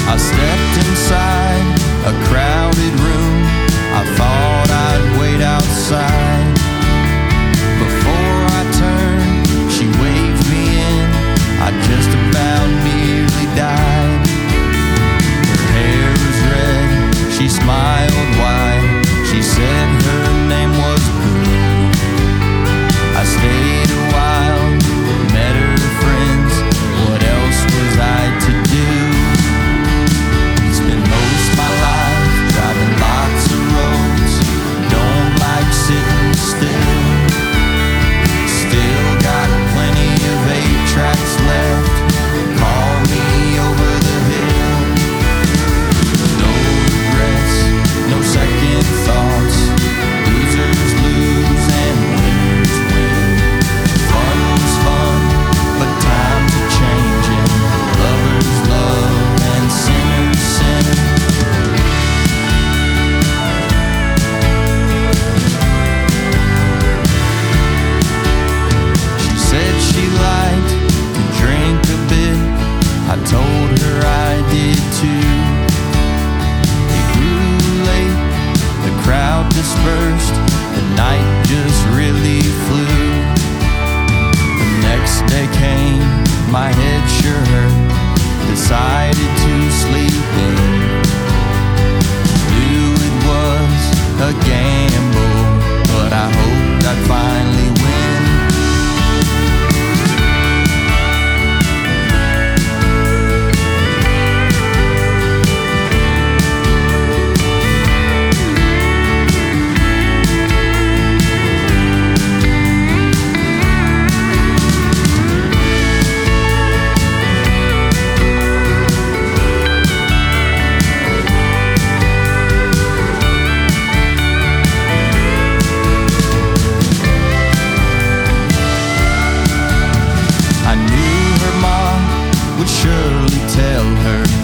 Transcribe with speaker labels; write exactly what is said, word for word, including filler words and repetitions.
Speaker 1: I stepped inside a crowded room. I thought I'd wait outside. Before I turned, she waved me in. I just about nearly died. Her hair was red, she smiled wide. She said her name was Blue. I stayed a while, met her friends. What else was I to do? Spent most my life driving lots of roads. Don't like sitting still. Still got plenty of eight tracks left. Call me over the hill. No regrets, no second thoughts. Losers lose and winners win. Fun was fun, but times are changing. Lovers love and sinners sin. She said she liked to drink a bit. I told her I did too. It grew late, the crowd dispersed. The night just really flew. The next day came, my head sure hurt. Decided to sleep in. Knew it was a gamble, but I hoped I'd finally win. I knew her mom would surely tell her